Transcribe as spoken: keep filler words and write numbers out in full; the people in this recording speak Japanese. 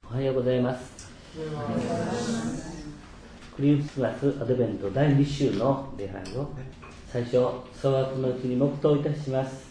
おはようございます。クリスマスアドベントだいに週の礼拝を最初、総額のうちに黙祷いたします。